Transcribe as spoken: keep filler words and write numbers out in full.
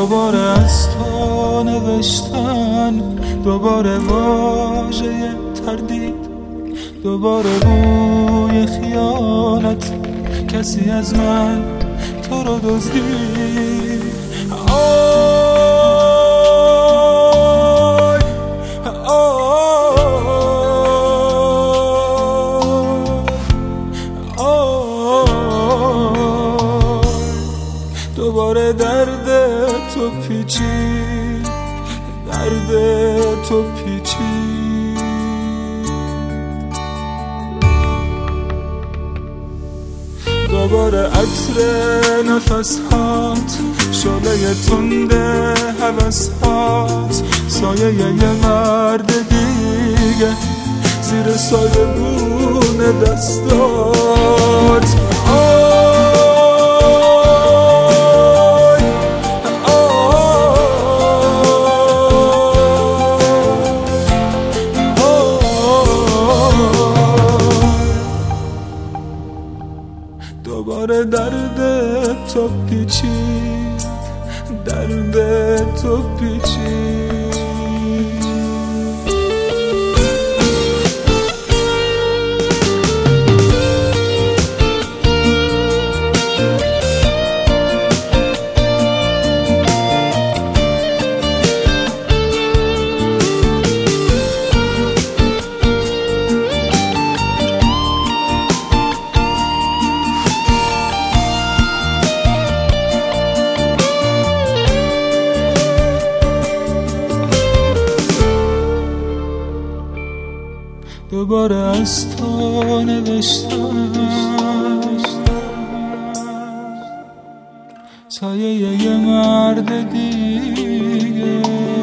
دوباره از تو نوشتن، دوباره واژه تردید، دوباره روی خیانت کسی از من تو رو دزدید. آی آی آی دوباره درد تو پیچید، درد تو پیچید. دوباره عطر نفس‌هات، شعله تند هوس‌هات، سایه یه مرد دیگه زیر سایبون دستات. دوباره درد تو پیچید، درد تو پیچید. دوباره از تو نوشتم، سایه یه مرد دیگه